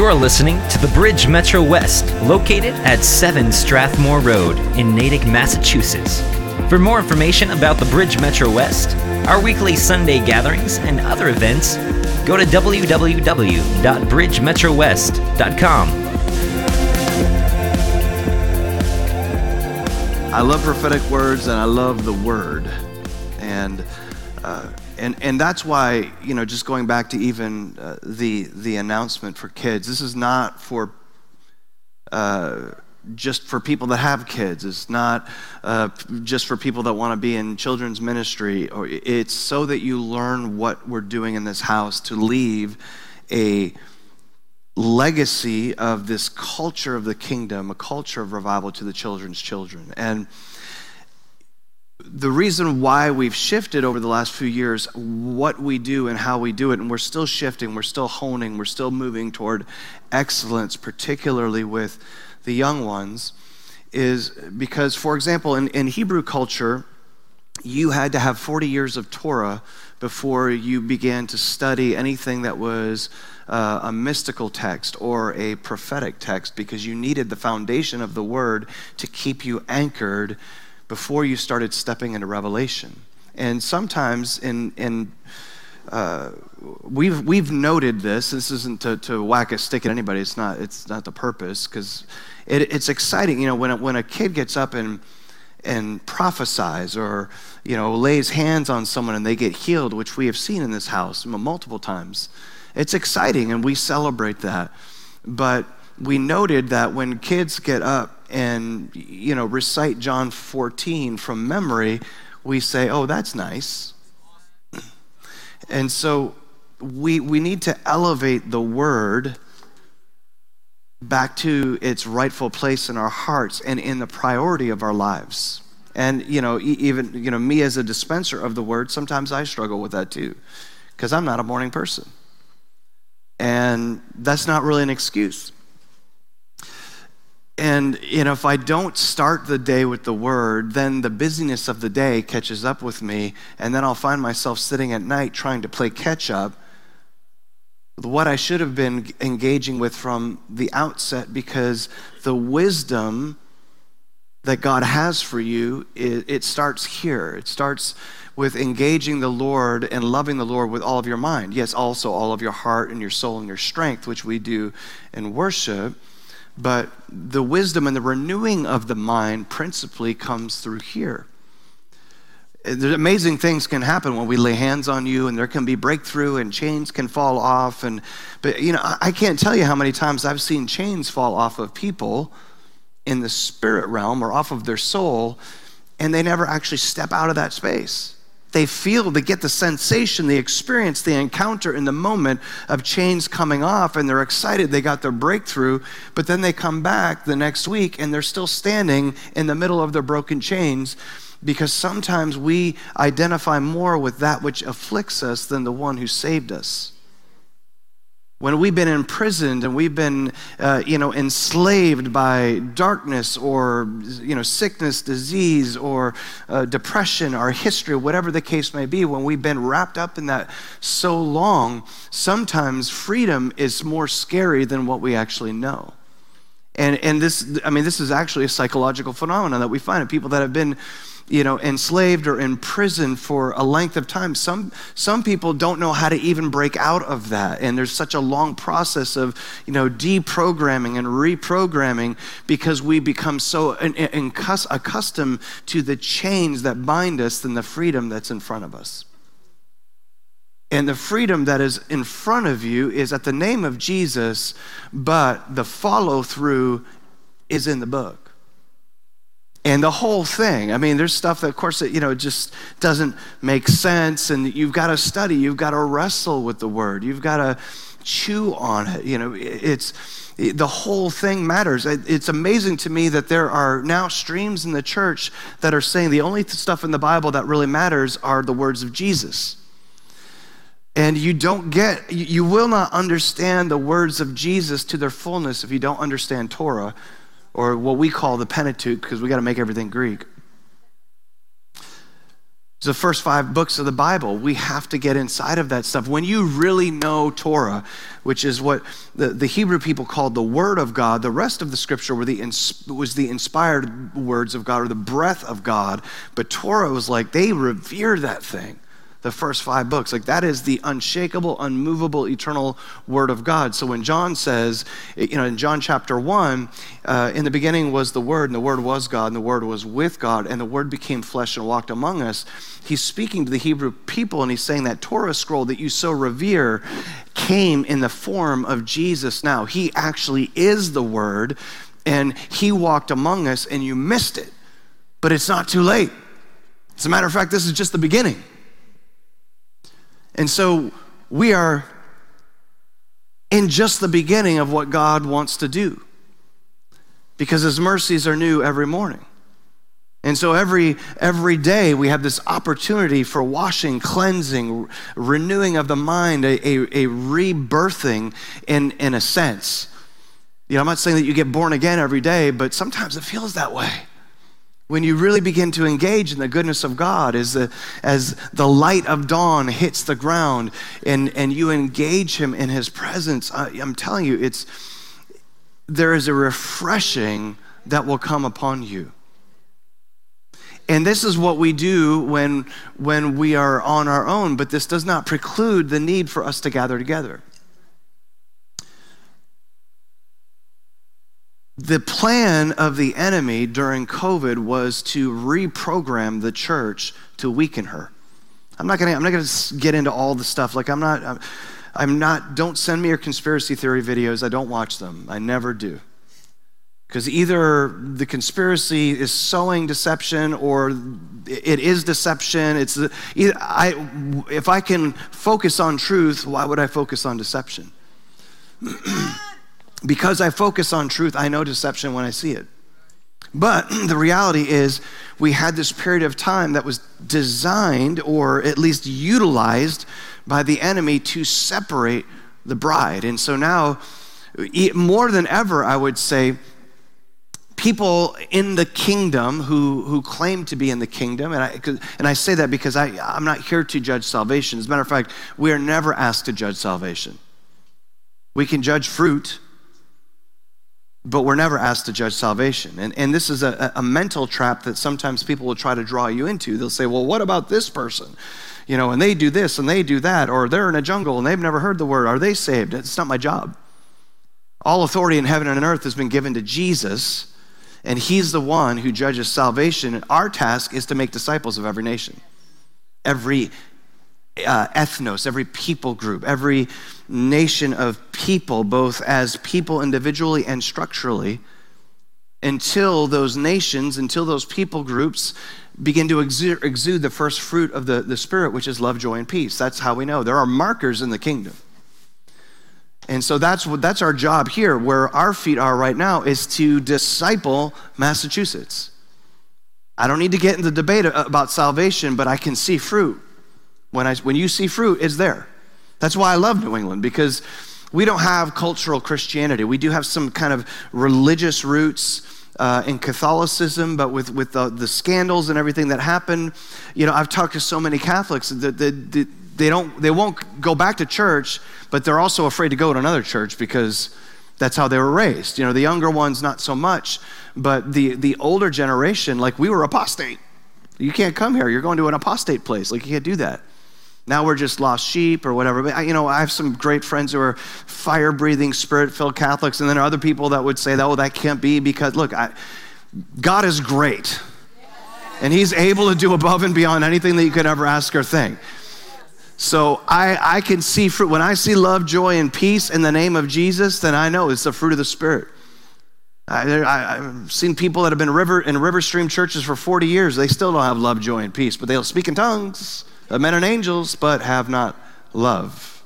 You're listening to the Bridge Metro West, located at 7 Strathmore Road in Natick, Massachusetts. For more information about the Bridge Metro West, our weekly Sunday gatherings, and other events, go to www.bridgemetrowest.com. I love prophetic words, and I love the word. And that's why, just going back to even the announcement for kids, this is not for just for people that have kids. It's not just for people that want to be in children's ministry. Or it's so that you learn what we're doing in this house to leave a legacy of this culture of the kingdom, a culture of revival to the children's children. And the reason why we've shifted over the last few years what we do and how we do it, and we're still shifting, we're still honing, we're still moving toward excellence, particularly with the young ones, is because, for example, in Hebrew culture, you had to have 40 years of Torah before you began to study anything that was a mystical text or a prophetic text, because you needed the foundation of the word to keep you anchored before you started stepping into revelation. And sometimes we've noted this. This isn't to whack a stick at anybody. It's not the purpose, because it's exciting. When a kid gets up and prophesies, or lays hands on someone and they get healed, which we have seen in this house multiple times. It's exciting, and we celebrate that. But we noted that when kids get up and recite John 14 from memory, we say, oh, that's nice. And so we need to elevate the word back to its rightful place in our hearts and in the priority of our lives. And even me as a dispenser of the word, sometimes I struggle with that too, because I'm not a morning person. And that's not really an excuse. And if I don't start the day with the word, then the busyness of the day catches up with me, and then I'll find myself sitting at night trying to play catch up with what I should have been engaging with from the outset, because the wisdom that God has for you, it starts here. It starts with engaging the Lord and loving the Lord with all of your mind. Yes, also all of your heart and your soul and your strength, which we do in worship. But the wisdom and the renewing of the mind principally comes through here. Amazing things can happen when we lay hands on you, and there can be breakthrough, and chains can fall off. But I can't tell you how many times I've seen chains fall off of people in the spirit realm or off of their soul, and they never actually step out of that space. They get the sensation, the experience, the encounter in the moment of chains coming off, and they're excited they got their breakthrough, but then they come back the next week and they're still standing in the middle of their broken chains, because sometimes we identify more with that which afflicts us than the one who saved us. When we've been imprisoned and we've been, enslaved by darkness or, sickness, disease, or depression, our history, whatever the case may be, when we've been wrapped up in that so long, sometimes freedom is more scary than what we actually know. And this is actually a psychological phenomenon that we find in people that have been enslaved or imprisoned for a length of time. Some people don't know how to even break out of that. And there's such a long process of, deprogramming and reprogramming, because we become so accustomed to the chains that bind us than the freedom that's in front of us. And the freedom that is in front of you is at the name of Jesus, but the follow through is in the book. And the whole thing, there's stuff that, of course, just doesn't make sense, and you've got to study, you've got to wrestle with the word, you've got to chew on it. The whole thing matters. It's amazing to me that there are now streams in the church that are saying the only stuff in the Bible that really matters are the words of Jesus. And you will not understand the words of Jesus to their fullness if you don't understand Torah, or what we call the Pentateuch, because we got to make everything Greek. It's the first 5 books of the Bible. We have to get inside of that stuff. When you really know Torah, which is what the Hebrew people called the Word of God, the rest of the Scripture was the inspired words of God or the breath of God. But Torah was like, they revered that thing. The first 5 books. Like that is the unshakable, unmovable, eternal Word of God. So when John says, in John chapter 1, in the beginning was the Word, and the Word was God, and the Word was with God, and the Word became flesh and walked among us. He's speaking to the Hebrew people, and he's saying that Torah scroll that you so revere came in the form of Jesus now. He actually is the Word, and he walked among us, and you missed it. But it's not too late. As a matter of fact, this is just the beginning. And so we are in just the beginning of what God wants to do, because his mercies are new every morning. And so every day we have this opportunity for washing, cleansing, renewing of the mind, a rebirthing in a sense. I'm not saying that you get born again every day, but sometimes it feels that way. When you really begin to engage in the goodness of God as the light of dawn hits the ground and you engage him in his presence, I'm telling you, there is a refreshing that will come upon you. And this is what we do when we are on our own, but this does not preclude the need for us to gather together. The plan of the enemy during COVID was to reprogram the church to weaken her. I'm not going to get into all the stuff. Like I'm not, don't send me your conspiracy theory videos. I don't watch them. I never do. Because either the conspiracy is sowing deception or it is deception. If I can focus on truth, why would I focus on deception? Because I focus on truth, I know deception when I see it. But the reality is we had this period of time that was designed or at least utilized by the enemy to separate the bride. And so now, more than ever, I would say, people in the kingdom who claim to be in the kingdom, and I say that because I'm not here to judge salvation. As a matter of fact, we are never asked to judge salvation. We can judge fruit, but we're never asked to judge salvation. And this is a mental trap that sometimes people will try to draw you into. They'll say, well, what about this person? And they do this and they do that, or they're in a jungle and they've never heard the word. Are they saved? It's not my job. All authority in heaven and on earth has been given to Jesus, and he's the one who judges salvation. And our task is to make disciples of every nation, every ethnos, every people group, every nation of people, both as people individually and structurally, until those people groups begin to exude the first fruit of the Spirit, which is love, joy, and peace. That's how we know. There are markers in the kingdom. And so that's our job here, where our feet are right now, is to disciple Massachusetts. I don't need to get into the debate about salvation, but I can see fruit. When you see fruit, it's there. That's why I love New England, because we don't have cultural Christianity. We do have some kind of religious roots in Catholicism, but with the scandals and everything that happened, I've talked to so many Catholics that they won't go back to church, but they're also afraid to go to another church because that's how they were raised. The younger ones, not so much, but the older generation, like we were apostate. You can't come here. You're going to an apostate place. Like you can't do that. Now we're just lost sheep or whatever. But I have some great friends who are fire-breathing, spirit-filled Catholics, and then there are other people that would say, that can't be because, look, God is great. And he's able to do above and beyond anything that you could ever ask or think. So I can see fruit. When I see love, joy, and peace in the name of Jesus, then I know it's the fruit of the Spirit. I've seen people that have been in River Stream churches for 40 years. They still don't have love, joy, and peace, but they'll speak in tongues of men and angels, but have not love.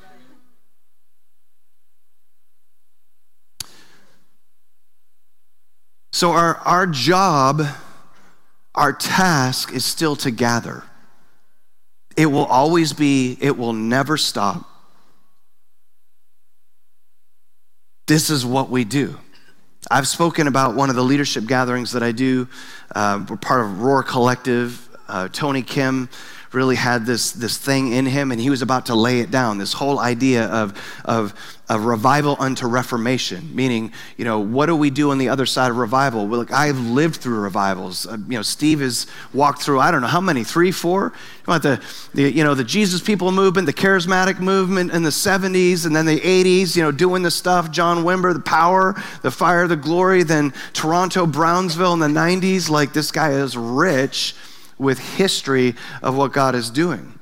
So our job, our task is still to gather. It will always be, it will never stop. This is what we do. I've spoken about one of the leadership gatherings that I do. We're part of Roar Collective. Tony Kim really had this thing in him, and he was about to lay it down, this whole idea of revival unto reformation, meaning, what do we do on the other side of revival? Well, look, I've lived through revivals. Steve has walked through, I don't know how many, 3, 4? About the Jesus People movement, the charismatic movement in the 70s, and then the 80s, doing the stuff, John Wimber, the power, the fire, the glory, then Toronto, Brownsville in the 90s. Like, this guy is rich with history of what God is doing.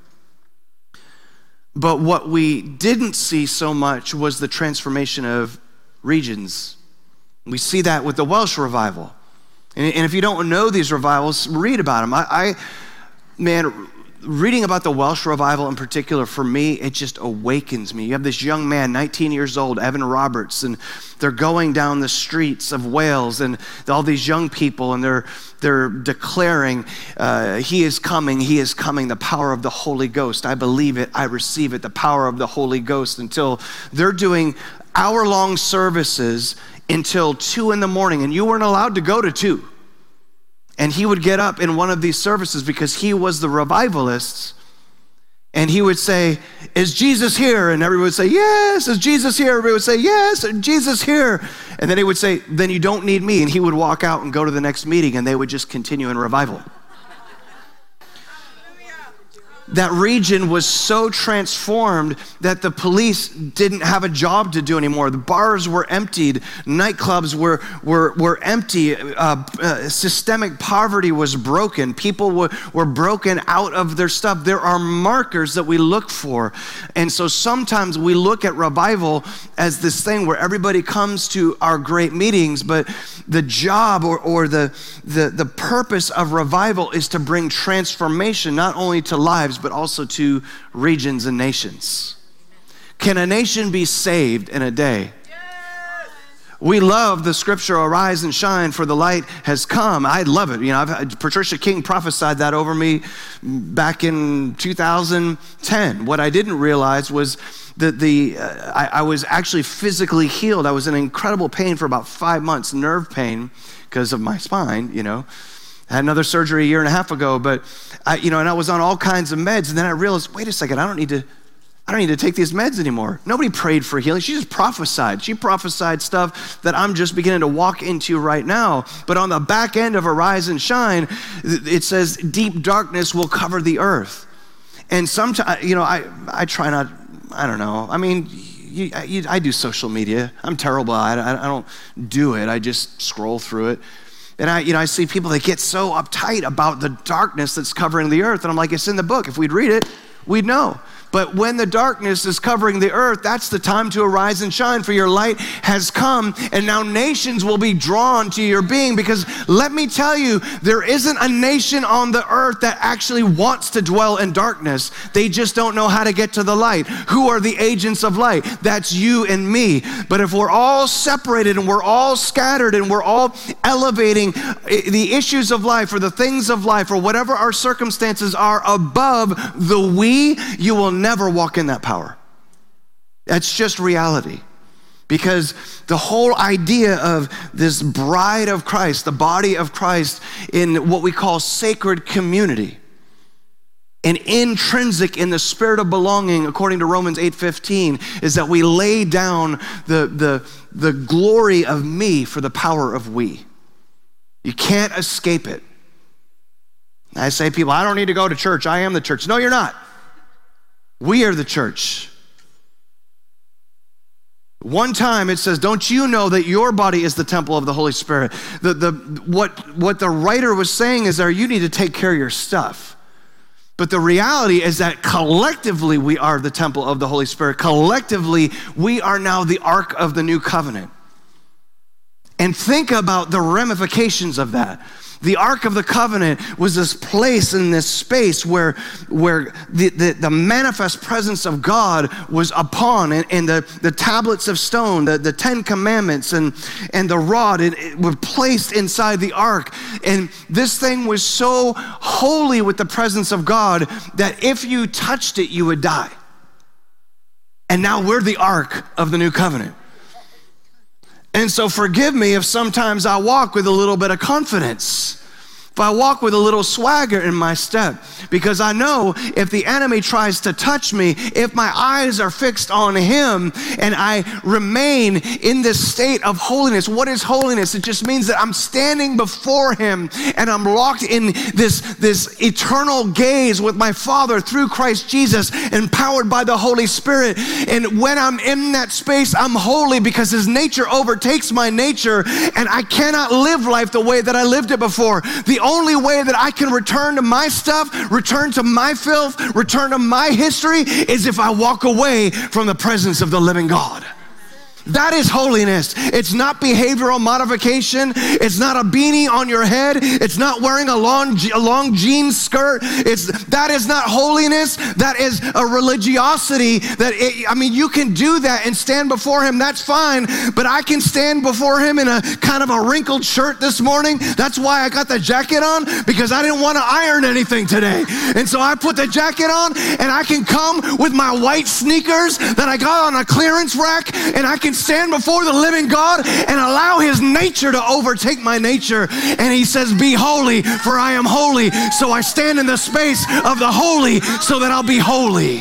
But what we didn't see so much was the transformation of regions. We see that with the Welsh revival. And if you don't know these revivals, read about them. Reading about the Welsh revival in particular, for me, it just awakens me. You have this young man, 19 years old, Evan Roberts, and they're going down the streets of Wales, and all these young people, and they're declaring, he is coming, the power of the Holy Ghost. I believe it, I receive it, the power of the Holy Ghost, until they're doing hour-long services until 2 in the morning, and you weren't allowed to go to 2. And he would get up in one of these services because he was the revivalist, and he would say, "Is Jesus here?" And everyone would say, "Yes." "Is Jesus here?" Everybody would say, "Yes." "Jesus here." And then he would say, "Then you don't need me." And he would walk out and go to the next meeting, and they would just continue in revival. That region was so transformed that the police didn't have a job to do anymore. The bars were emptied. Nightclubs were empty. Systemic poverty was broken. People were broken out of their stuff. There are markers that we look for. And so sometimes we look at revival as this thing where everybody comes to our great meetings, but the job or the purpose of revival is to bring transformation not only to lives, but also to regions and nations. Can a nation be saved in a day? We love the scripture, "Arise and shine, for the light has come." I love it. Patricia King prophesied that over me back in 2010. What I didn't realize was that I was actually physically healed. I was in incredible pain for about 5 months, nerve pain because of my spine, I had another surgery 1.5 years ago, but and I was on all kinds of meds, and then I realized, wait a second, I don't need to take these meds anymore. Nobody prayed for healing. She just prophesied. She prophesied stuff that I'm just beginning to walk into right now. But on the back end of Arise and Shine, it says deep darkness will cover the earth. And sometimes, I try not, I don't know. I mean, I do social media. I'm terrible. I don't do it. I just scroll through it. And I see people that get so uptight about the darkness that's covering the earth. And I'm like, it's in the book. If we'd read it, we'd know. But when the darkness is covering the earth, that's the time to arise and shine, for your light has come, and now nations will be drawn to your being. Because let me tell you, there isn't a nation on the earth that actually wants to dwell in darkness. They just don't know how to get to the light. Who are the agents of light? That's you and me. But if we're all separated and we're all scattered and we're all elevating the issues of life or the things of life or whatever our circumstances are above the we, you will never walk in that power. That's just reality. Because the whole idea of this bride of Christ, the body of Christ, in what we call sacred community, and intrinsic in the spirit of belonging, according to Romans 8:15, is that we lay down the glory of me for the power of we. You can't escape it. I say, people, I don't need to go to church. I am the church. No, you're not. We are the church. One time it says, don't you know that your body is the temple of the Holy Spirit? What the writer was saying is that you need to take care of your stuff. But the reality is that collectively we are the temple of the Holy Spirit. Collectively, we are now the Ark of the New Covenant. And think about the ramifications of that. The Ark of the Covenant was this place in this space where the manifest presence of God was upon, and the tablets of stone, the 10 Commandments and the rod, it were placed inside the Ark. And this thing was so holy with the presence of God that if you touched it, you would die. And now we're the Ark of the New Covenant. And so forgive me if sometimes I walk with a little bit of confidence If I walk with a little swagger in my step, because I know if the enemy tries to touch me, if my eyes are fixed on him and I remain in this state of holiness. What is holiness? It just means that I'm standing before him and I'm locked in this eternal gaze with my Father through Christ Jesus, empowered by the Holy Spirit. And when I'm in that space, I'm holy because his nature overtakes my nature, and I cannot live life the way that I lived it before. The only way that I can return to my stuff, return to my filth, return to my history is if I walk away from the presence of the living God. That is holiness. It's not behavioral modification. It's not a beanie on your head. It's not wearing a long jean skirt. That is not holiness. That is a religiosity. You can do that and stand before him. That's fine. But I can stand before him in a kind of a wrinkled shirt this morning. That's why I got the jacket on, because I didn't want to iron anything today. And so I put the jacket on, and I can come with my white sneakers that I got on a clearance rack, and I can stand before the living God and allow his nature to overtake my nature. And he says, be holy, for I am holy. So I stand in the space of the holy so that I'll be holy.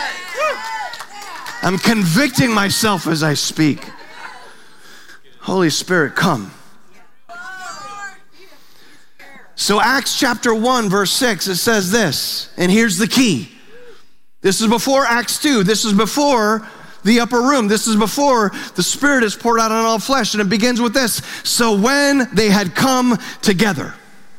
I'm convicting myself as I speak. Holy Spirit, come. So Acts chapter 1, verse 6, it says this, and here's the key. This is before Acts 2. This is before the upper room. This is before the Spirit is poured out on all flesh. And it begins with this. So when they had come together.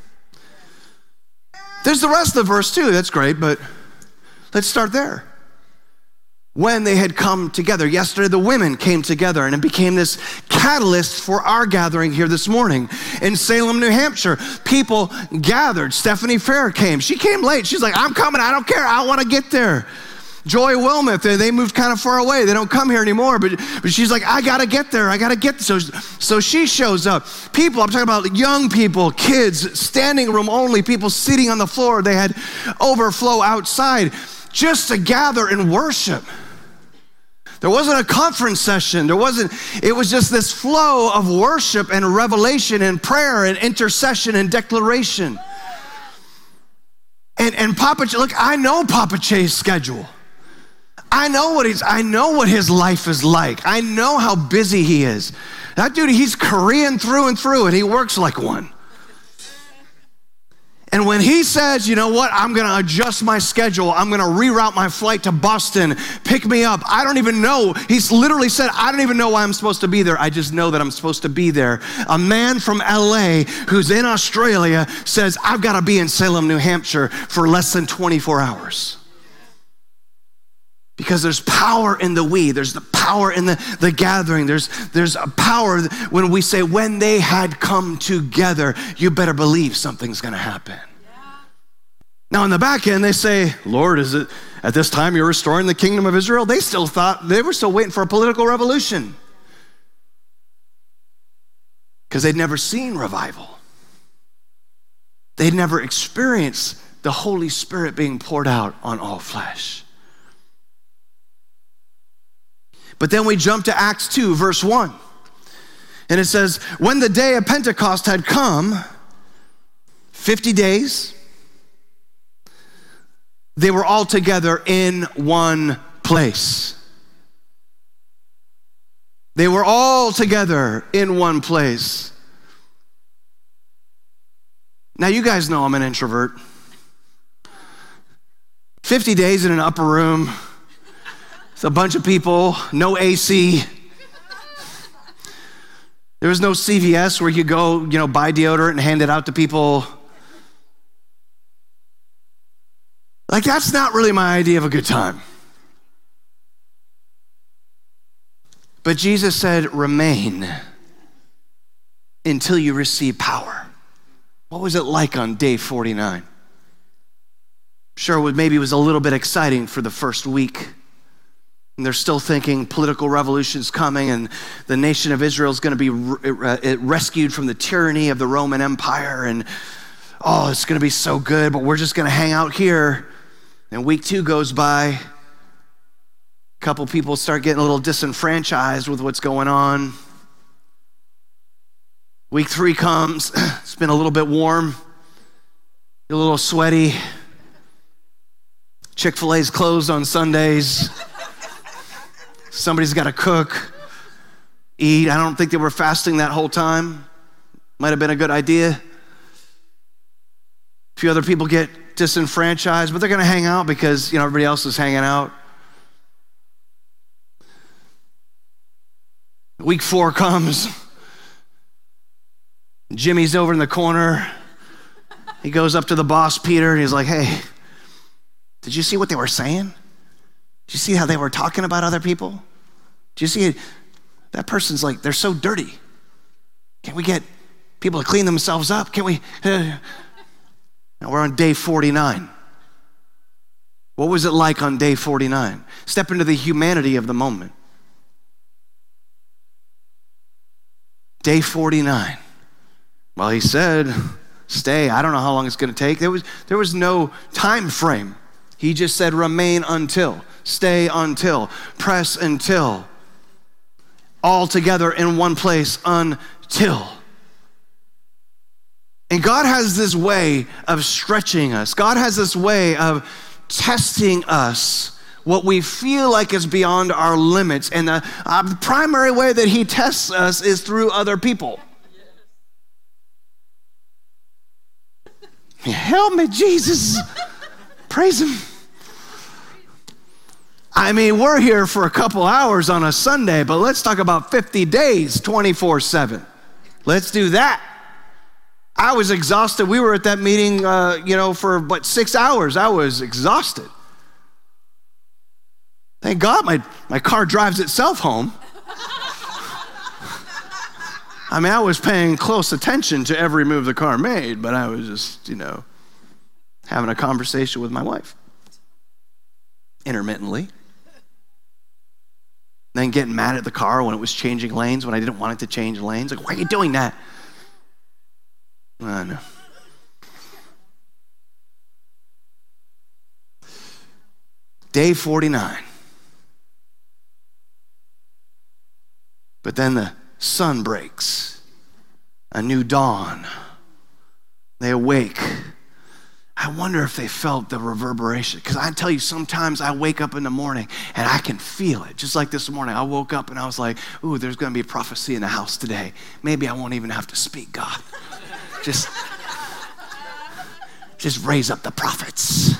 There's the rest of the verse too. That's great, but let's start there. When they had come together. Yesterday the women came together, and it became this catalyst for our gathering here this morning in Salem, New Hampshire. People gathered. Stephanie Fair came. She came late. She's like, I'm coming. I don't care. I want to get there. Joy Wilmoth, they moved kind of far away. They don't come here anymore, but she's like, I got to get there. I got to get there. So she shows up. People, I'm talking about young people, kids, standing room only, people sitting on the floor. They had overflow outside just to gather and worship. There wasn't a conference session. It was just this flow of worship and revelation and prayer and intercession and declaration. And Papa, look, I know Papa Che's schedule. I know what his life is like. I know how busy he is. That dude, he's Korean through and through, and he works like one. And when he says, you know what, I'm going to adjust my schedule, I'm going to reroute my flight to Boston, pick me up, I don't even know. He's literally said, I don't even know why I'm supposed to be there. I just know that I'm supposed to be there. A man from LA who's in Australia says, I've got to be in Salem, New Hampshire for less than 24 hours. Because there's power in the we. There's the power in the gathering. There's a power when we say, when they had come together, you better believe something's going to happen. Yeah. Now, in the back end, they say, Lord, is it at this time you're restoring the kingdom of Israel? They were still waiting for a political revolution. Because they'd never seen revival. They'd never experienced the Holy Spirit being poured out on all flesh. But then we jump to Acts 2, verse 1. And it says, when the day of Pentecost had come, 50 days, they were all together in one place. They were all together in one place. Now, you guys know I'm an introvert. 50 days in an upper room. A bunch of people, no AC. There was no CVS where you go, buy deodorant and hand it out to people. Like, that's not really my idea of a good time. But Jesus said, remain until you receive power. What was it like on day 49? Sure, maybe it was a little bit exciting for the first week. And they're still thinking political revolution's coming and the nation of Israel is going to be rescued from the tyranny of the Roman Empire. And, it's going to be so good, but we're just going to hang out here. And week 2 goes by. A couple people start getting a little disenfranchised with what's going on. Week 3 comes. It's been a little bit warm. You're a little sweaty. Chick-fil-A's closed on Sundays. Somebody's got to cook, eat. I don't think they were fasting that whole time. Might have been a good idea. A few other people get disenfranchised, but they're going to hang out because, everybody else is hanging out. Week 4 comes. Jimmy's over in the corner. He goes up to the boss, Peter, and he's like, hey, did you see what they were saying? Did you see how they were talking about other people? Did you see it? That person's like, they're so dirty. Can't we get people to clean themselves up? Can't we? Now we're on day 49. What was it like on day 49? Step into the humanity of the moment. Day 49. Well, he said, stay. I don't know how long it's going to take. There was no time frame. He just said, remain until, stay until, press until, all together in one place until. And God has this way of stretching us. God has this way of testing us, what we feel like is beyond our limits. And the primary way that he tests us is through other people. Help me, Jesus. Praise him. I mean, we're here for a couple hours on a Sunday, but let's talk about 50 days, 24/7. Let's do that. I was exhausted. We were at that meeting, for 6 hours. I was exhausted. Thank God my car drives itself home. I mean, I was paying close attention to every move the car made, but I was just, having a conversation with my wife. Intermittently. Then getting mad at the car when it was changing lanes, when I didn't want it to change lanes. Like, why are you doing that? I know. Day 49. But then the sun breaks. A new dawn. They awake. I wonder if they felt the reverberation. Because I tell you, sometimes I wake up in the morning and I can feel it. Just like this morning, I woke up and I was like, ooh, there's going to be a prophecy in the house today. Maybe I won't even have to speak, God. Just raise up the prophets.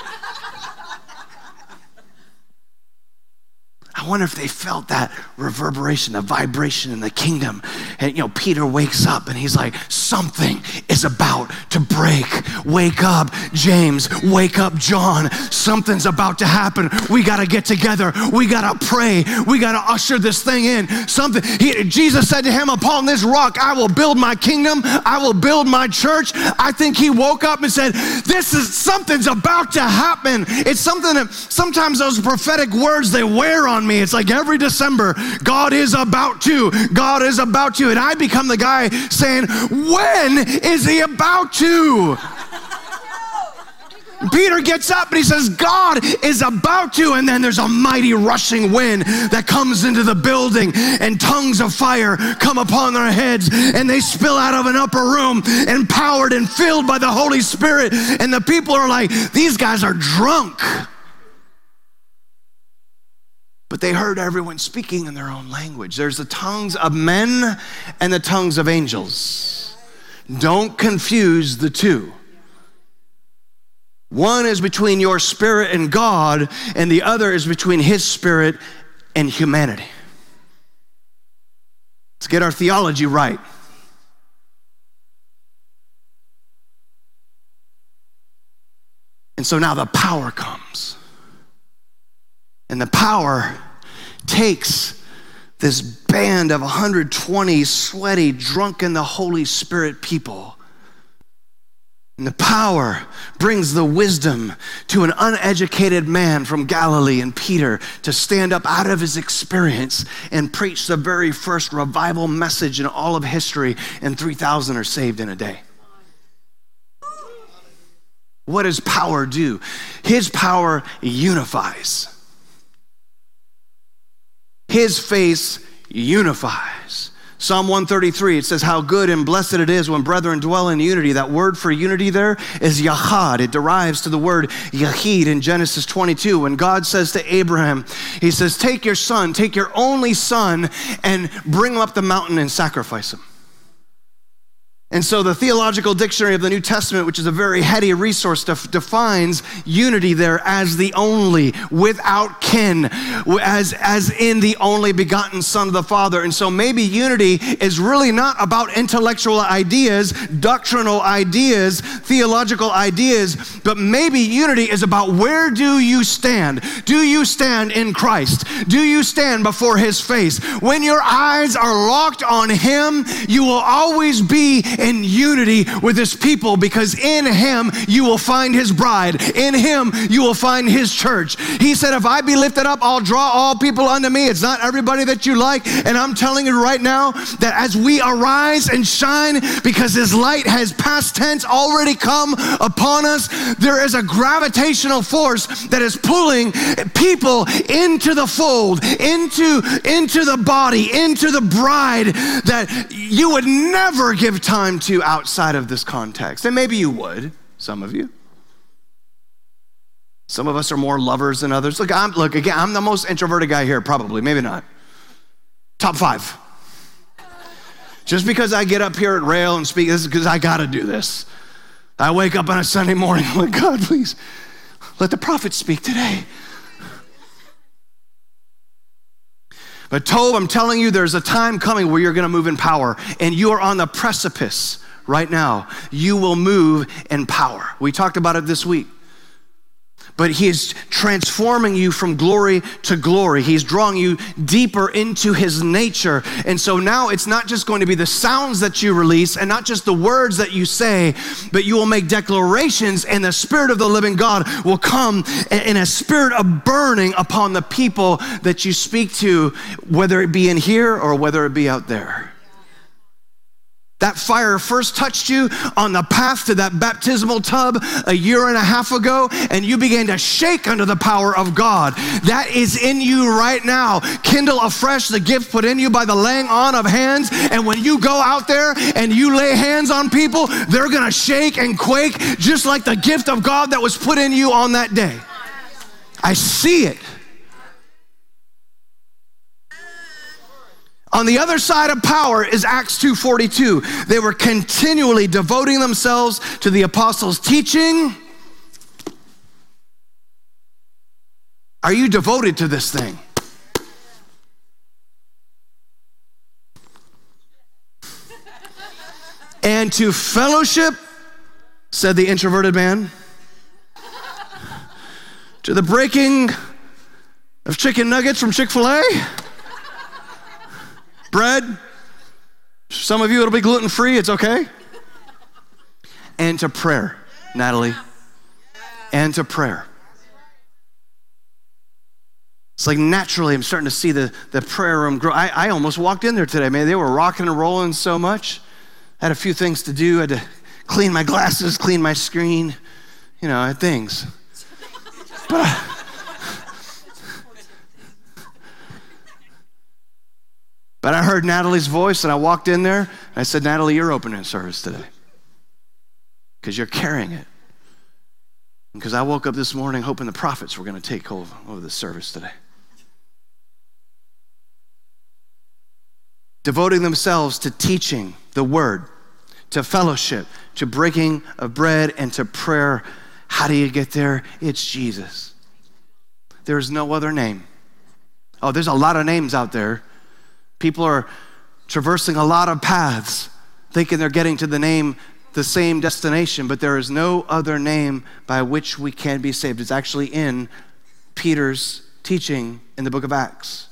I wonder if they felt that reverberation, the vibration in the kingdom. And, Peter wakes up and he's like, something is about to break. Wake up, James. Wake up, John. Something's about to happen. We got to get together. We got to pray. We got to usher this thing in. Jesus said to him, upon this rock, I will build my kingdom. I will build my church. I think he woke up and said, something's about to happen. It's something that sometimes those prophetic words, they wear on me. It's like every December, God is about to. And I become the guy saying, when is he about to? Peter gets up and he says, God is about to. And then there's a mighty rushing wind that comes into the building, and tongues of fire come upon their heads, and they spill out of an upper room, empowered and filled by the Holy Spirit. And the people are like, these guys are drunk. But they heard everyone speaking in their own language. There's the tongues of men and the tongues of angels. Don't confuse the two. One is between your spirit and God, and the other is between his spirit and humanity. Let's get our theology right. And so now the power comes. And the power takes this band of 120 sweaty, drunk in the Holy Spirit people. And the power brings the wisdom to an uneducated man from Galilee and Peter to stand up out of his experience and preach the very first revival message in all of history, and 3,000 are saved in a day. What does power do? His power unifies. His face unifies. Psalm 133, it says, how good and blessed it is when brethren dwell in unity. That word for unity there is yachad. It derives to the word yahid in Genesis 22. When God says to Abraham, he says, take your son, take your only son, and bring him up the mountain and sacrifice him. And so the Theological Dictionary of the New Testament, which is a very heady resource, defines unity there as the only, without kin, as in the only begotten Son of the Father. And so maybe unity is really not about intellectual ideas, doctrinal ideas, theological ideas, but maybe unity is about where do you stand? Do you stand in Christ? Do you stand before his face? When your eyes are locked on him, you will always be in unity with his people, because in him you will find his bride. In him you will find his church. He said, if I be lifted up, I'll draw all people unto me. It's not everybody that you like. And I'm telling you right now that as we arise and shine, because his light has past tense already come upon us, there is a gravitational force that is pulling people into the fold, into the body, into the bride that you would never give time to outside of this context. And maybe you would, some of you. Some of us are more lovers than others. Look, I'm the most introverted guy here, probably, maybe not. Top 5. Just because I get up here and rail and speak, this is because I gotta do this. I wake up on a Sunday morning, I'm like, God, please, let the prophet speak today. But Tov, I'm telling you, there's a time coming where you're gonna move in power, and you are on the precipice right now. You will move in power. We talked about it this week. But he is transforming you from glory to glory. He's drawing you deeper into his nature. And so now it's not just going to be the sounds that you release and not just the words that you say, but you will make declarations, and the Spirit of the living God will come in a spirit of burning upon the people that you speak to, whether it be in here or whether it be out there. That fire first touched you on the path to that baptismal tub a year and a half ago, and you began to shake under the power of God. That is in you right now. Kindle afresh the gift put in you by the laying on of hands, and when you go out there and you lay hands on people, they're gonna shake and quake just like the gift of God that was put in you on that day. I see it. On the other side of power is Acts 2:42. They were continually devoting themselves to the apostles' teaching. Are you devoted to this thing? And to fellowship, said the introverted man. To the breaking of chicken nuggets from Chick-fil-A. Bread. Some of you, it'll be gluten-free. It's okay. And to prayer, Natalie. And to prayer. It's like naturally I'm starting to see the prayer room grow. I almost walked in there today, man. They were rocking and rolling so much. I had a few things to do. I had to clean my glasses, clean my screen. You know, I had things. But I heard Natalie's voice, and I walked in there, and I said, Natalie, you're opening service today because you're carrying it. Because I woke up this morning hoping the prophets were going to take over the service today. Devoting themselves to teaching the word, to fellowship, to breaking of bread, and to prayer. How do you get there? It's Jesus. There is no other name. Oh, there's a lot of names out there. People are traversing a lot of paths, thinking they're getting to the same destination, but there is no other name by which we can be saved. It's actually in Peter's teaching in the book of Acts.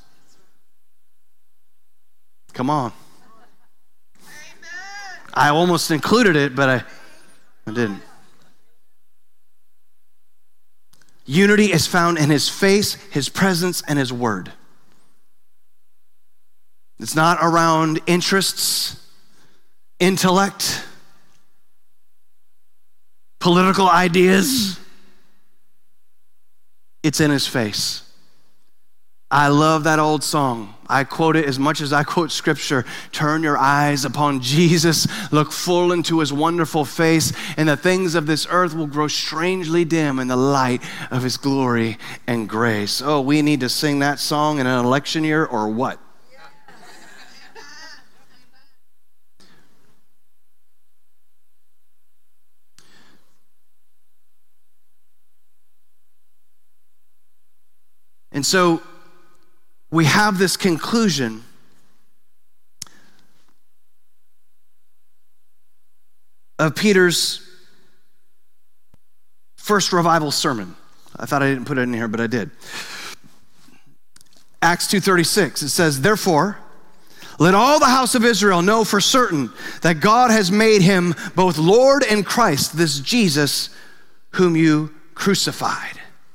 Come on. I almost included it, but I didn't. Unity is found in his face, his presence, and his word. It's not around interests, intellect, political ideas. It's in his face. I love that old song. I quote it as much as I quote scripture. Turn your eyes upon Jesus, look full into his wonderful face, and the things of this earth will grow strangely dim in the light of his glory and grace. Oh, we need to sing that song in an election year or what? And so we have this conclusion of Peter's first revival sermon. I thought I didn't put it in here, but I did. Acts 2:36, it says, therefore, let all the house of Israel know for certain that God has made him both Lord and Christ, this Jesus whom you crucified.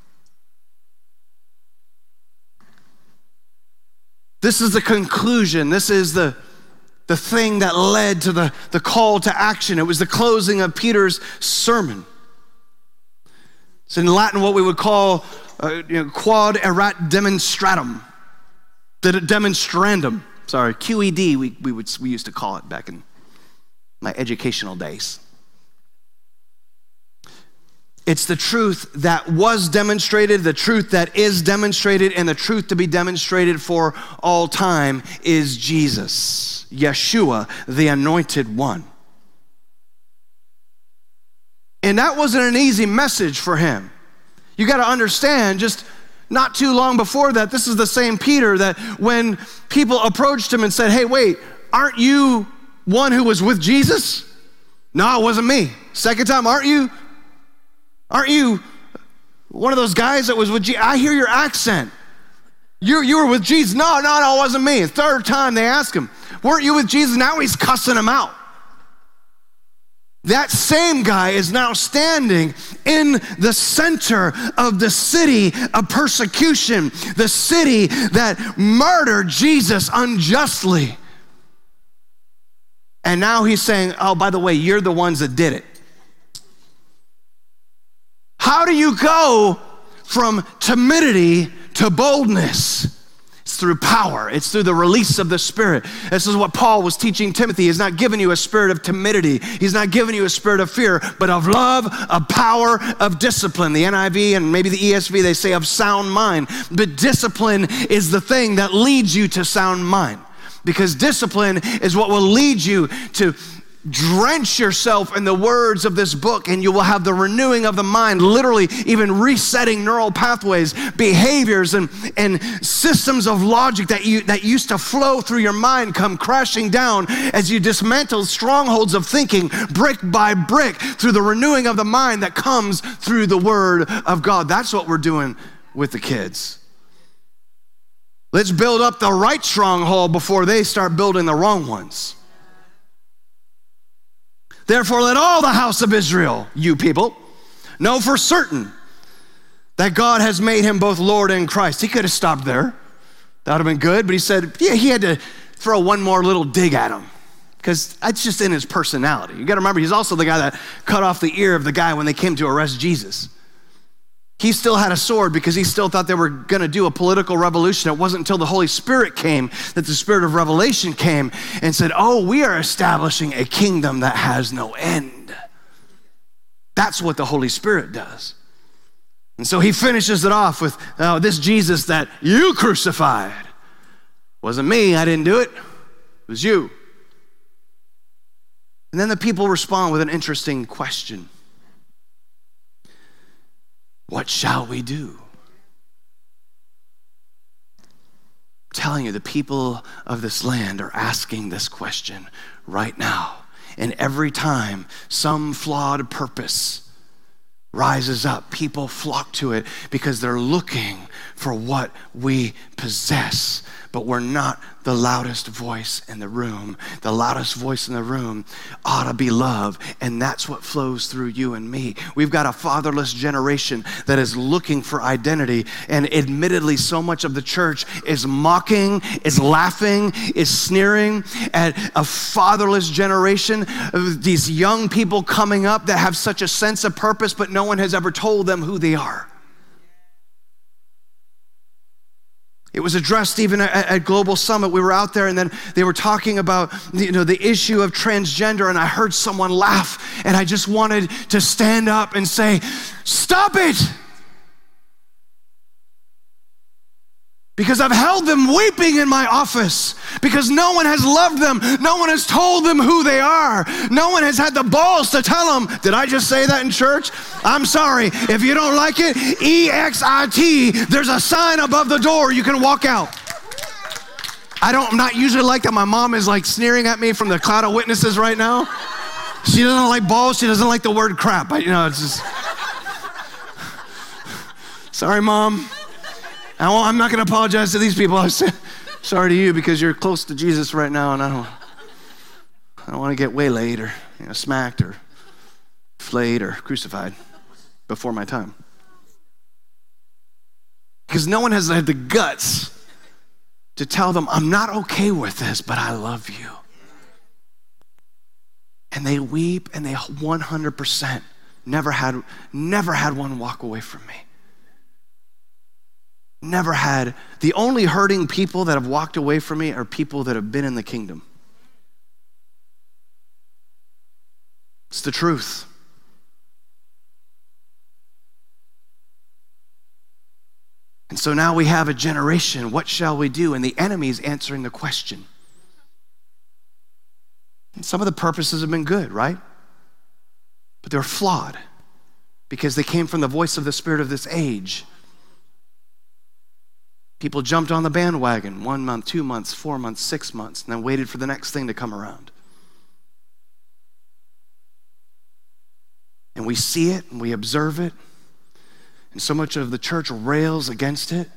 This is the conclusion. This is the thing that led to the call to action. It was the closing of Peter's sermon. It's in Latin what we would call quod erat demonstratum. Demonstrandum. Sorry, QED we used to call it back in my educational days. It's the truth that was demonstrated, the truth that is demonstrated, and the truth to be demonstrated for all time is Jesus, Yeshua, the Anointed One. And that wasn't an easy message for him. You got to understand, just not too long before that, this is the same Peter that when people approached him and said, hey, wait, aren't you one who was with Jesus? No, it wasn't me. Second time, aren't you one of those guys that was with Jesus? I hear your accent. You were with Jesus. No, it wasn't me. Third time they asked him, weren't you with Jesus? Now he's cussing him out. That same guy is now standing in the center of the city of persecution, the city that murdered Jesus unjustly. And now he's saying, oh, by the way, you're the ones that did it. How do you go from timidity to boldness? It's through power. It's through the release of the Spirit. This is what Paul was teaching Timothy. He's not giving you a spirit of timidity. He's not giving you a spirit of fear, but of love, of power, of discipline. The NIV and maybe the ESV, they say of sound mind. But discipline is the thing that leads you to sound mind. Because discipline is what will lead you to drench yourself in the words of this book, and you will have the renewing of the mind, literally even resetting neural pathways, behaviors, and systems of logic that used to flow through your mind come crashing down as you dismantle strongholds of thinking brick by brick through the renewing of the mind that comes through the Word of God. That's what we're doing with the kids. Let's build up the right stronghold before they start building the wrong ones. Therefore, let all the house of Israel, you people, know for certain that God has made him both Lord and Christ. He could have stopped there. That would have been good, but he said, yeah, he had to throw one more little dig at him because that's just in his personality. You got to remember, he's also the guy that cut off the ear of the guy when they came to arrest Jesus. He still had a sword because he still thought they were going to do a political revolution. It wasn't until the Holy Spirit came that the Spirit of revelation came and said, oh, we are establishing a kingdom that has no end. That's what the Holy Spirit does. And so he finishes it off with, oh, this Jesus that you crucified. Wasn't me, I didn't do it. It was you. And then the people respond with an interesting question. What shall we do? I'm telling you, the people of this land are asking this question right now. And every time some flawed purpose rises up, people flock to it because they're looking for what we possess. But we're not the loudest voice in the room. The loudest voice in the room ought to be love, and that's what flows through you and me. We've got a fatherless generation that is looking for identity, and admittedly, so much of the church is mocking, is laughing, is sneering at a fatherless generation of these young people coming up that have such a sense of purpose, but no one has ever told them who they are. It was addressed even at Global Summit. We were out there and then they were talking about the issue of transgender, and I heard someone laugh and I just wanted to stand up and say, stop it! Because I've held them weeping in my office because no one has loved them. No one has told them who they are. No one has had the balls to tell them, did I just say that in church? I'm sorry. If you don't like it, EXIT, there's a sign above the door. You can walk out. I'm not usually like that. My mom is like sneering at me from the cloud of witnesses right now. She doesn't like balls. She doesn't like the word crap. It's just, sorry, Mom. I'm not going to apologize to these people. I'm sorry to you because you're close to Jesus right now, and I don't want to get waylaid or smacked or flayed or crucified before my time. Because no one has had the guts to tell them, I'm not okay with this, but I love you. And they weep and they 100% never had one walk away from me. Never had. The only hurting people that have walked away from me are people that have been in the kingdom. It's the truth. And so now we have a generation, what shall we do? And the enemy is answering the question. And some of the purposes have been good, right? But they're flawed because they came from the voice of the spirit of this age. People jumped on the bandwagon 1 month, 2 months, 4 months, 6 months, and then waited for the next thing to come around. And we see it and we observe it. And so much of the church rails against it.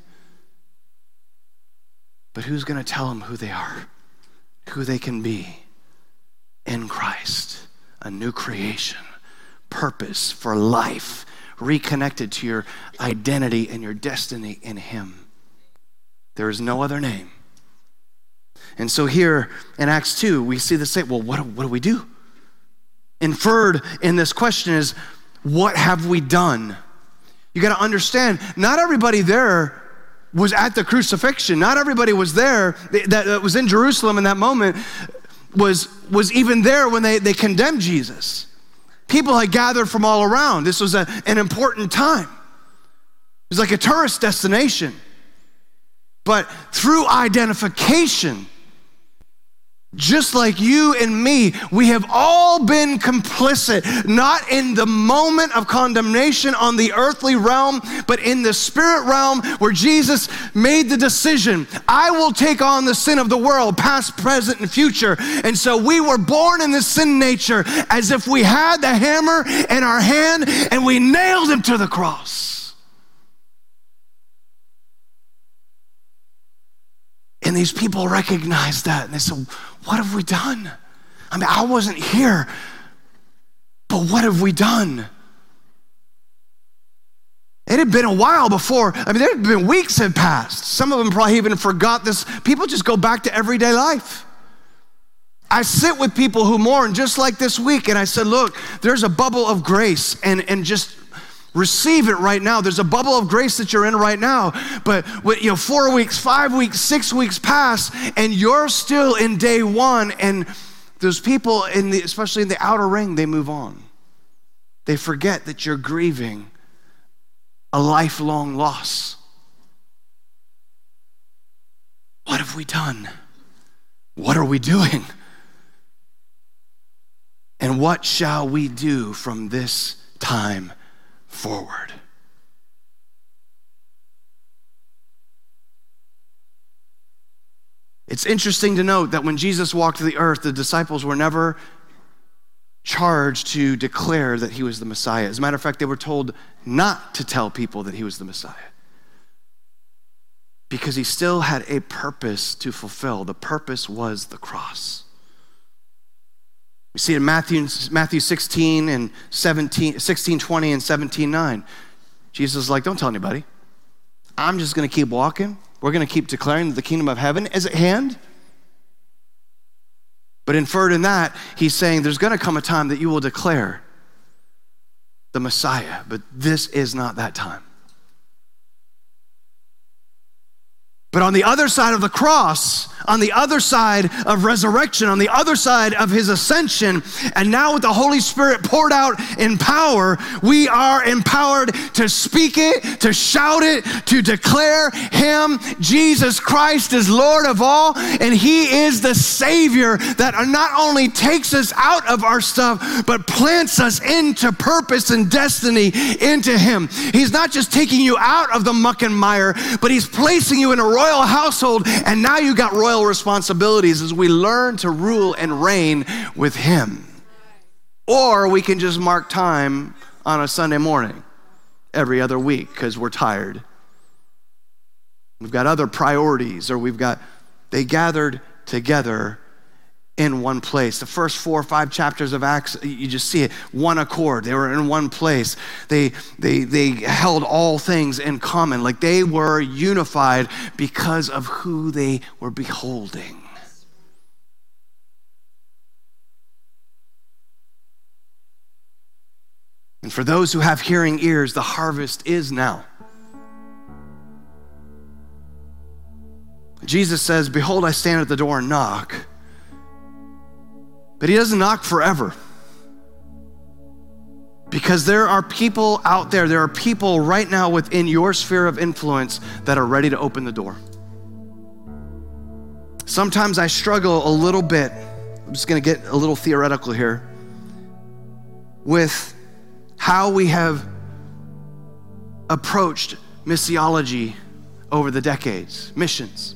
But who's going to tell them who they are, who they can be in Christ? A new creation, purpose for life, reconnected to your identity and your destiny in Him. There is no other name. And so here in Acts 2, we see the same. Well, what do we do? Inferred in this question is, what have we done? You got to understand, not everybody there was at the crucifixion. Not everybody was there that was in Jerusalem in that moment was even there when they condemned Jesus. People had gathered from all around. This was an important time. It was like a tourist destination. But through identification, just like you and me, we have all been complicit, not in the moment of condemnation on the earthly realm, but in the spirit realm where Jesus made the decision, I will take on the sin of the world, past, present, and future. And so we were born in this sin nature as if we had the hammer in our hand and we nailed him to the cross. And these people recognized that and they said, what have we done? I mean, I wasn't here, but what have we done? It had been a while before, there had been weeks had passed. Some of them probably even forgot this. People just go back to everyday life. I sit with people who mourn just like this week, and I said, look, there's a bubble of grace, and just receive it right now. There's a bubble of grace that you're in right now. But 4 weeks, 5 weeks, 6 weeks pass, and you're still in day one. And those people, especially in the outer ring, they move on. They forget that you're grieving a lifelong loss. What have we done? What are we doing? And what shall we do from this time forward? It's interesting to note that when Jesus walked the earth, the disciples were never charged to declare that he was the Messiah. As a matter of fact, they were told not to tell people that he was the Messiah because he still had a purpose to fulfill. The purpose was the cross. We see it in Matthew 16 and 16:20 and 17:9. Jesus is like, don't tell anybody. I'm just going to keep walking. We're going to keep declaring that the kingdom of heaven is at hand. But inferred in that, he's saying there's going to come a time that you will declare the Messiah, but this is not that time. But on the other side of the cross, on the other side of resurrection, on the other side of his ascension, and now with the Holy Spirit poured out in power, we are empowered to speak it, to shout it, to declare him. Jesus Christ is Lord of all, and he is the Savior that not only takes us out of our stuff, but plants us into purpose and destiny into him. He's not just taking you out of the muck and mire, but he's placing you in a royal household, and now you got royal responsibilities as we learn to rule and reign with him. Or we can just mark time on a Sunday morning every other week because we're tired. We've got other priorities, or they gathered together in one place. The first 4 or 5 chapters of Acts, you just see it, one accord. They were in one place. They held all things in common. Like they were unified because of who they were beholding. And for those who have hearing ears, the harvest is now. Jesus says, "Behold, I stand at the door and knock." But he doesn't knock forever. Because there are people out there, there are people right now within your sphere of influence that are ready to open the door. Sometimes I struggle a little bit, I'm just gonna get a little theoretical here, with how we have approached missiology over the decades, missions.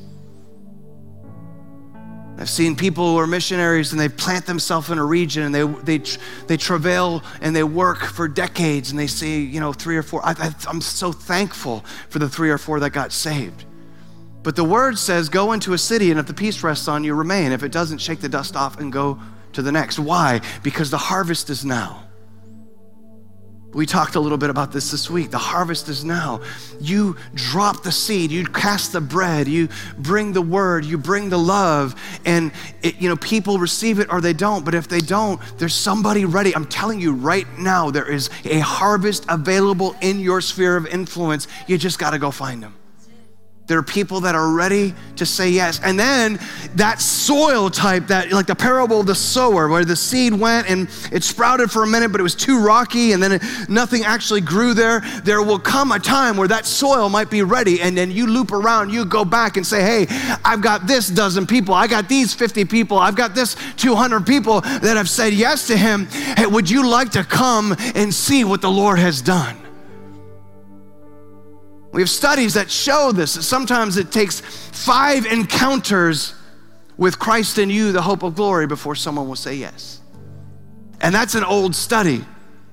I've seen people who are missionaries and they plant themselves in a region and they travail and they work for decades and they see, 3 or 4. I'm so thankful for the 3 or 4 that got saved. But the word says, go into a city and if the peace rests on you, remain. If it doesn't, shake the dust off and go to the next. Why? Because the harvest is now. We talked a little bit about this week. The harvest is now. You drop the seed, you cast the bread, you bring the word, you bring the love, and people receive it or they don't. But if they don't, there's somebody ready. I'm telling you right now, there is a harvest available in your sphere of influence. You just got to go find them. There are people that are ready to say yes. And then that soil type, that like the parable of the sower, where the seed went and it sprouted for a minute, but it was too rocky and then nothing actually grew there. There will come a time where that soil might be ready, and then you loop around, you go back and say, hey, I've got this dozen people, I got these 50 people, I've got this 200 people that have said yes to him. Hey, would you like to come and see what the Lord has done? We have studies that show this. Sometimes it takes 5 encounters with Christ in you, the hope of glory, before someone will say yes. And that's an old study.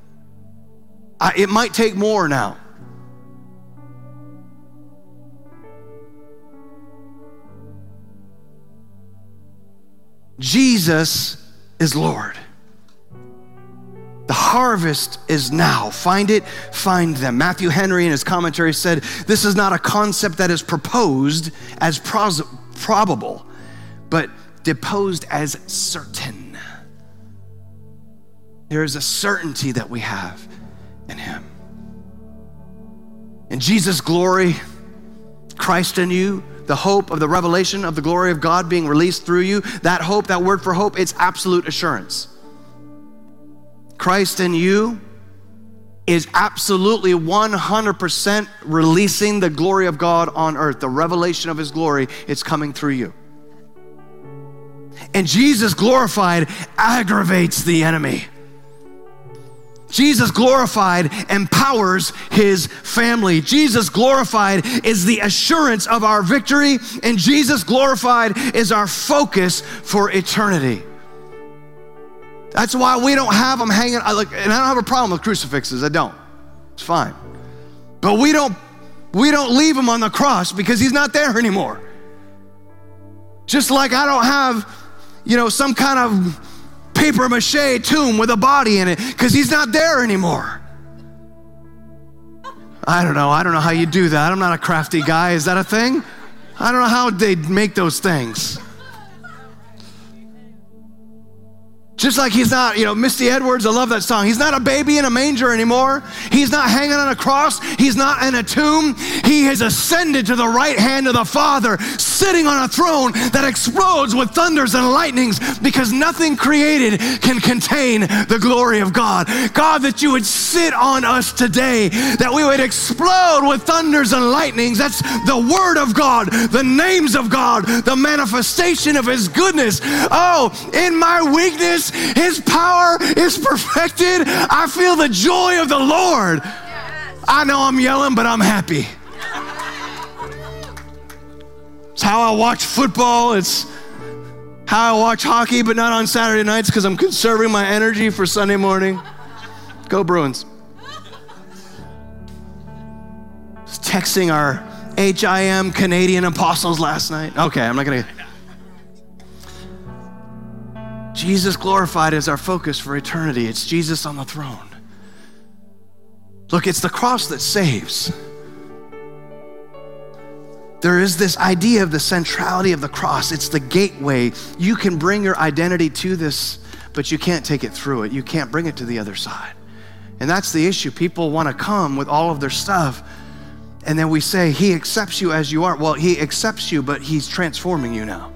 It might take more now. Jesus is Lord. The harvest is now. Find it, find them. Matthew Henry in his commentary said, this is not a concept that is proposed as probable, but deposed as certain. There is a certainty that we have in him. In Jesus' glory, Christ in you, the hope of the revelation of the glory of God being released through you, that hope, that word for hope, it's absolute assurance. Christ in you is absolutely 100% releasing the glory of God on earth. The revelation of his glory, it's coming through you. And Jesus glorified aggravates the enemy. Jesus glorified empowers his family. Jesus glorified is the assurance of our victory, and Jesus glorified is our focus for eternity. That's why we don't have them hanging, and I don't have a problem with crucifixes, I don't. It's fine. But we don't leave him on the cross because he's not there anymore. Just like I don't have, some kind of paper mache tomb with a body in it because he's not there anymore. I don't know how you do that. I'm not a crafty guy. Is that a thing? I don't know how they make those things. Just like he's not, Misty Edwards, I love that song. He's not a baby in a manger anymore. He's not hanging on a cross. He's not in a tomb. He has ascended to the right hand of the Father, sitting on a throne that explodes with thunders and lightnings, because nothing created can contain the glory of God. God, that you would sit on us today, that we would explode with thunders and lightnings. That's the word of God, the names of God, the manifestation of his goodness. Oh, in my weakness, his power is perfected. I feel the joy of the Lord. I know I'm yelling, but I'm happy. It's how I watch football. It's how I watch hockey, but not on Saturday nights, because I'm conserving my energy for Sunday morning. Go Bruins. Just texting our HIM Canadian apostles last night. Okay, I'm not going to. Jesus glorified is our focus for eternity. It's Jesus on the throne. Look, it's the cross that saves. There is this idea of the centrality of the cross. It's the gateway. You can bring your identity to this, but you can't take it through it. You can't bring it to the other side. And that's the issue. People want to come with all of their stuff, and then we say, he accepts you as you are. Well, he accepts you, but he's transforming you now.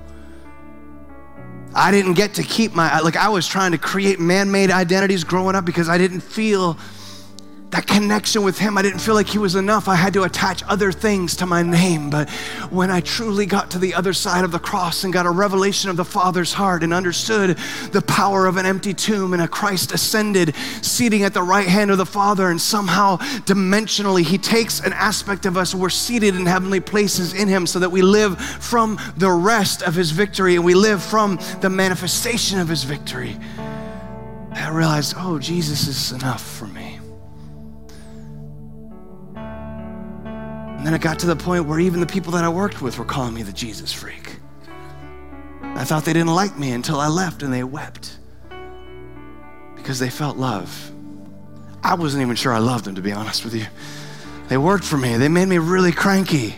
I didn't get to keep I was trying to create man-made identities growing up because I didn't feel that connection with him. I didn't feel like he was enough. I had to attach other things to my name. But when I truly got to the other side of the cross and got a revelation of the Father's heart and understood the power of an empty tomb and a Christ ascended, seating at the right hand of the Father, and somehow dimensionally he takes an aspect of us, we're seated in heavenly places in him, so that we live from the rest of his victory and we live from the manifestation of his victory. I realized, oh, Jesus is enough for me. And then it got to the point where even the people that I worked with were calling me the Jesus freak. I thought they didn't like me until I left, and they wept because they felt love. I wasn't even sure I loved them, to be honest with you. They worked for me. They made me really cranky.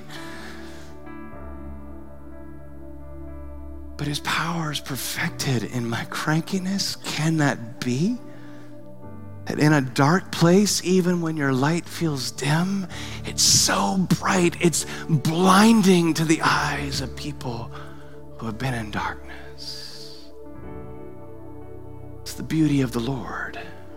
But his power is perfected in my crankiness. Can that be? That in a dark place, even when your light feels dim, it's so bright, it's blinding to the eyes of people who have been in darkness. It's the beauty of the Lord.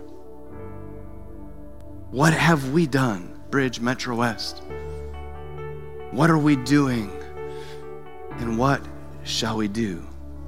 What have we done, Bridge Metro West? What are we doing? And what shall we do?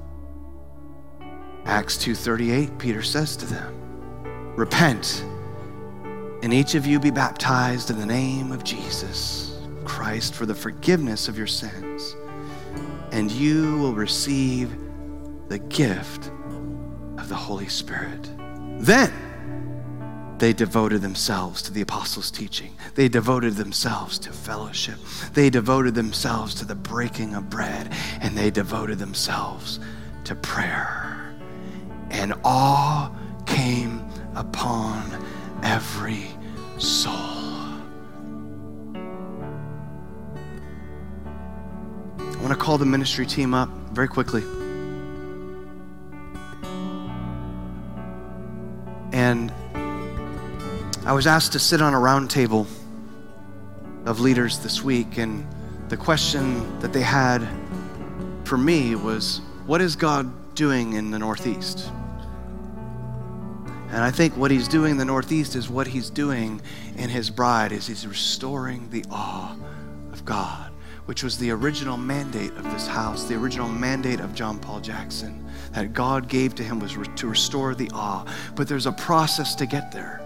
Acts 2:38, Peter says to them, repent, and each of you be baptized in the name of Jesus Christ for the forgiveness of your sins, and you will receive the gift of the Holy Spirit. Then they devoted themselves to the apostles' teaching. They devoted themselves to fellowship. They devoted themselves to the breaking of bread, and they devoted themselves to prayer. And awe came upon every soul. I want to call the ministry team up very quickly. And I was asked to sit on a round table of leaders this week, and the question that they had for me was, what is God doing in the Northeast? And I think what he's doing in the Northeast is what he's doing in his bride, is he's restoring the awe of God, which was the original mandate of this house, the original mandate of John Paul Jackson, that God gave to him was to restore the awe. But there's a process to get there.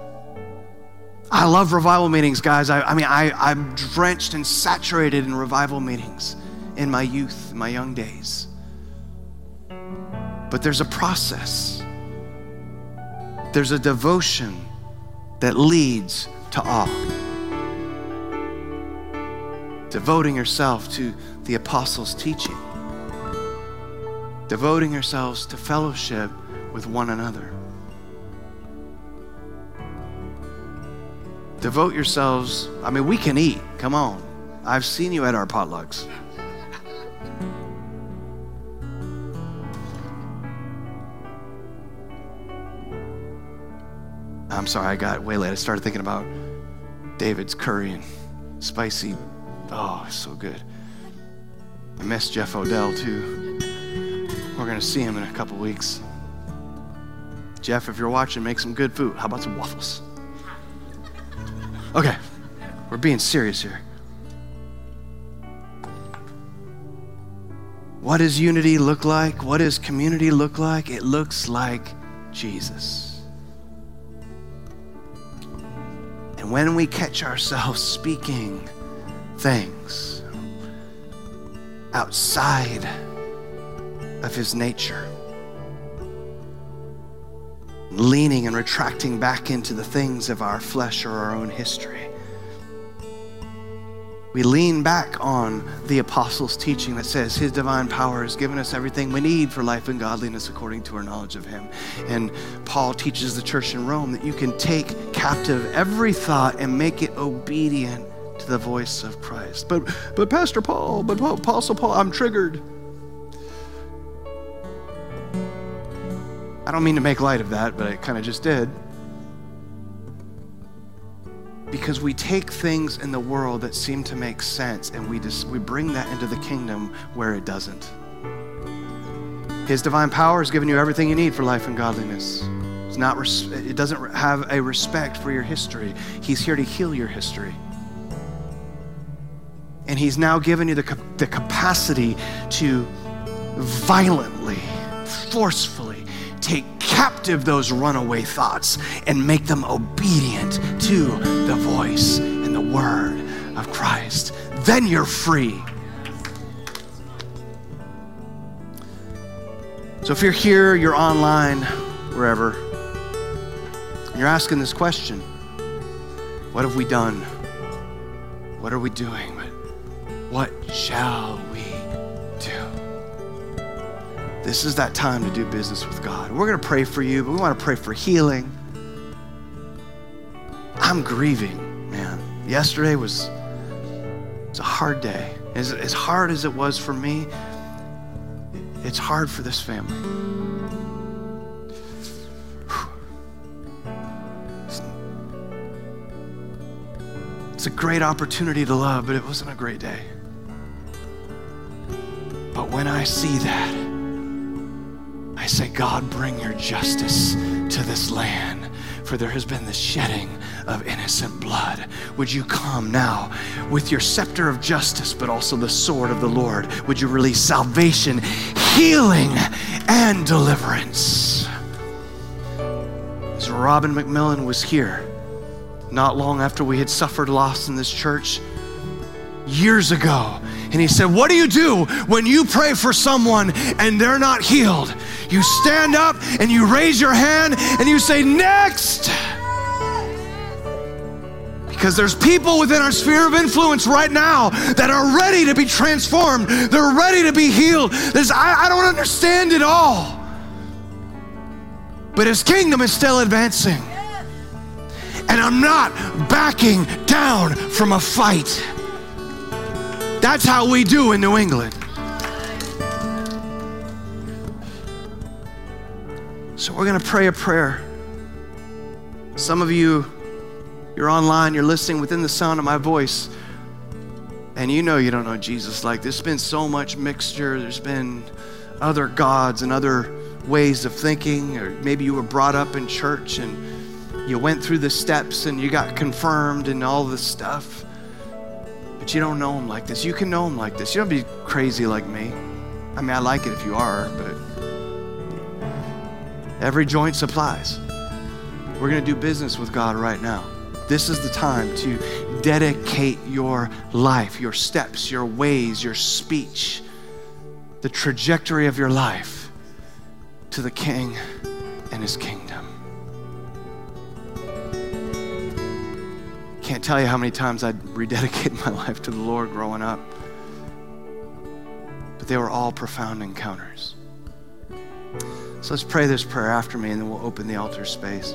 I love revival meetings, guys. I'm drenched and saturated in revival meetings in my youth, in my young days. But there's a process. There's a devotion that leads to awe. Devoting yourself to the apostles' teaching. Devoting yourselves to fellowship with one another. Devote yourselves, we can eat, come on. I've seen you at our potlucks. I'm sorry, I got way late. I started thinking about David's curry and spicy. Oh, it's so good. I miss Jeff Odell too. We're gonna see him in a couple weeks. Jeff, if you're watching, make some good food. How about some waffles? Okay, we're being serious here. What does unity look like? What does community look like? It looks like Jesus. And when we catch ourselves speaking things outside of his nature, leaning and retracting back into the things of our flesh or our own history, we lean back on the apostles' teaching that says his divine power has given us everything we need for life and godliness according to our knowledge of him. And Paul teaches the church in Rome that you can take captive every thought and make it obedient to the voice of Christ. But Pastor Paul, but Apostle Paul, I'm triggered. I don't mean to make light of that, but I kind of just did. Because we take things in the world that seem to make sense and we bring that into the kingdom where it doesn't. His divine power has given you everything you need for life and godliness. It doesn't have a respect for your history. He's here to heal your history. And he's now given you the capacity to violently, forcefully take captive those runaway thoughts and make them obedient to the voice and the word of Christ. Then you're free. So if you're here, you're online, wherever, and you're asking this question, what have we done? What are we doing? What shall we do? This is that time to do business with God. We're going to pray for you, but we want to pray for healing. I'm grieving, man. Yesterday was a hard day. As hard as it was for me, it's hard for this family. It's a great opportunity to love, but it wasn't a great day. But when I see that, I say, God, bring your justice to this land, for there has been the shedding of innocent blood. Would you come now with your scepter of justice, but also the sword of the Lord? Would you release salvation, healing, and deliverance? As Robin McMillan was here, not long after we had suffered loss in this church, years ago, and he said, what do you do when you pray for someone and they're not healed? You stand up and you raise your hand and you say, next! Because there's people within our sphere of influence right now that are ready to be transformed. They're ready to be healed. I don't understand it all. But his kingdom is still advancing. And I'm not backing down from a fight. That's how we do in New England. So we're going to pray a prayer. Some of you, you're online, you're listening within the sound of my voice, and you know you don't know Jesus. Like, there's been so much mixture. There's been other gods and other ways of thinking, or maybe you were brought up in church and you went through the steps and you got confirmed and all this stuff. But you don't know him like this. You can know him like this. You don't be crazy like me. I mean, I like it if you are, but every joint supplies. We're going to do business with God right now. This is the time to dedicate your life, your steps, your ways, your speech, the trajectory of your life to the King and his kingdom. Can't tell you how many times I'd rededicate my life to the Lord growing up. But they were all profound encounters. So let's pray this prayer after me, and then we'll open the altar space.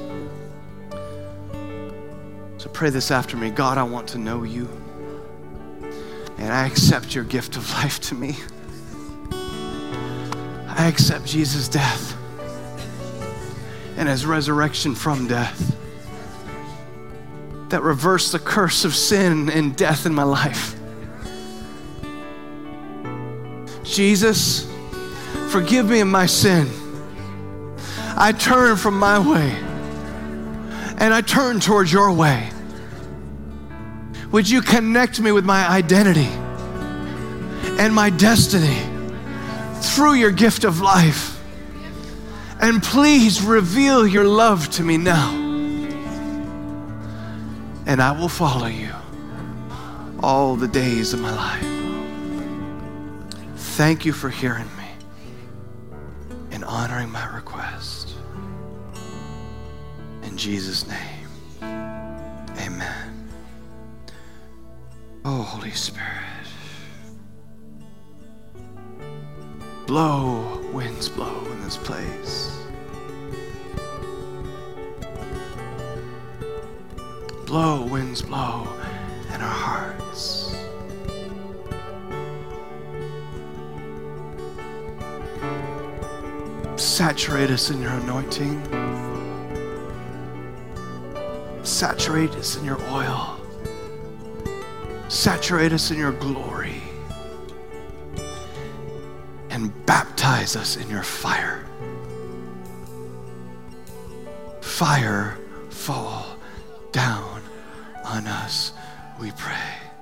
So pray this after me. God, I want to know you. And I accept your gift of life to me. I accept Jesus' death and his resurrection from death that reverse the curse of sin and death in my life. Jesus, forgive me of my sin. I turn from my way and I turn towards your way. Would you connect me with my identity and my destiny through your gift of life? And please reveal your love to me now. And I will follow you all the days of my life. Thank you for hearing me and honoring my request. In Jesus' name, amen. Oh, Holy Spirit, blow, winds blow in this place. Blow, winds blow in our hearts. Saturate us in your anointing. Saturate us in your oil. Saturate us in your glory. And baptize us in your fire. Fire fall down on us, we pray.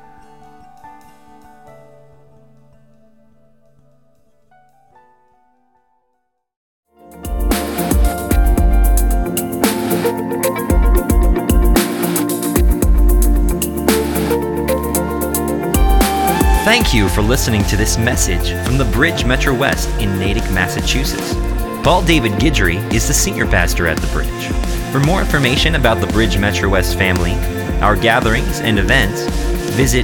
Thank you for listening to this message from the Bridge Metro West in Natick, Massachusetts. Paul David Guidry is the senior pastor at the Bridge. For more information about the Bridge Metro West family, our gatherings and events, visit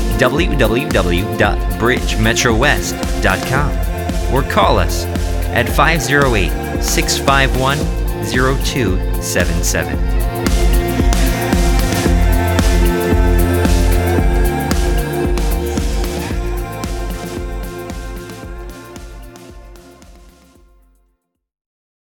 www.bridgemetrowest.com or call us at 508-651-0277.